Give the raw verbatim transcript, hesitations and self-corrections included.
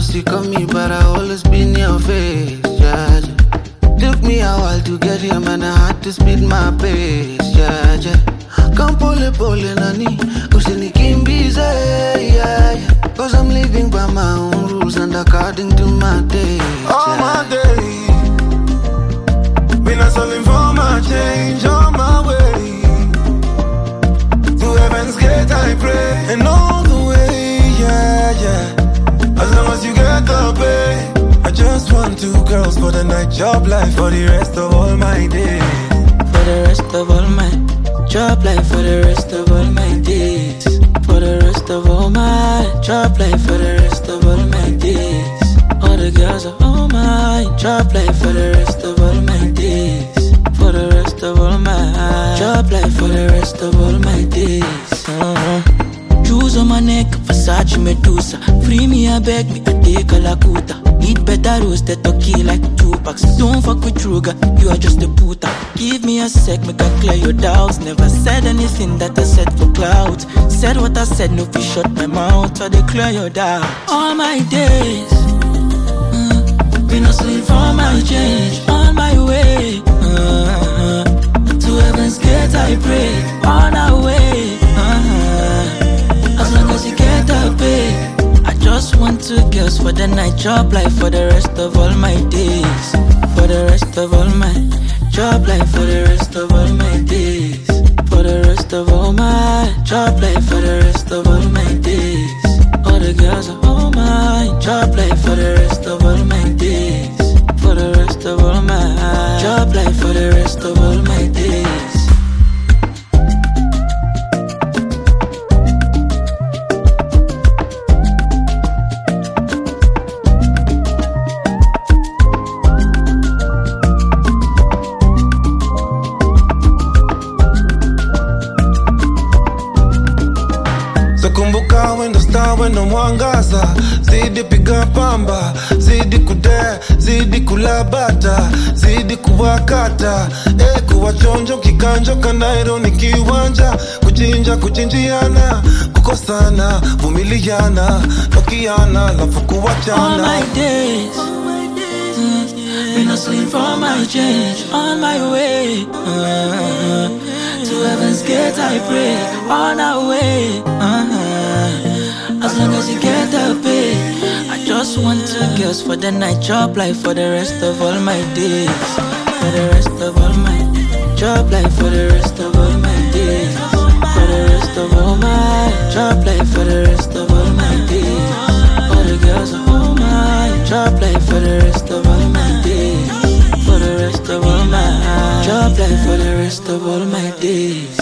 you call me, but I always be in your face, yeah, yeah. Took me a while to get here, man, I had to speed my pace, yeah, yeah. Come pole pole nani, usini kimbize, yeah, yeah. Cause I'm living by my own rules and according to my days, all yeah. my days, been hustling for my change on my way. To heaven's gate I pray, and all the way, yeah, yeah. As long as you get the pay. I just want two girls for the night, job life for the rest of all my days. For the rest of all my job life, for the rest of all my days. For the rest of all my job life, for the rest of all my days. All the girls are all my job life, for the rest of all my days. For the rest of all my job life, for the rest of all my days. uh-huh. Shoes on my neck, Versace Medusa. Free me, I beg me, I take a Lakuta. Eat better roasted turkey like two packs. Don't fuck with Ruger, you are just a puta. Give me a sec, make I clear your doubts. Never said anything that I said for clouds. Said what I said, no fish shut my mouth. So they clear your doubts. All my days, uh, been hustling for my change. On my way, uh, to heaven's gate I pray. On our way, uh, as long as you get the pay. I just want two girls for the night, job life for the rest of all my days. For the rest of all my job life, for the rest of all my days. For the rest of all my job life, for the rest of all my days. All the girls are all my job life for the rest of all my days. For the rest of all my job life, for the rest of all my days. Kumbuka when the star when no mwangaza. Zidi piga pamba, zidi kude, zidi kulabata, zidi kuwakata. Eh, kuwachonjo kikanjo kanairo ni kiwanja. Kuchinja kuchinjiana, kukosana, vumiliana, nokiana, lafu kuwachana. All my days, mm, been hustling for my change. On my way, uh, to heaven's gate I pray. On our way, uh-huh. As long as you get the pay. I just want two girls for the night, job life for the rest of all my days. For the rest of all my job life, for the rest of all my days. For the rest of all my job life, for the rest of all my days. All the girls are all my job life for the rest of all my days. For the rest of all my job life, for the rest of all my days.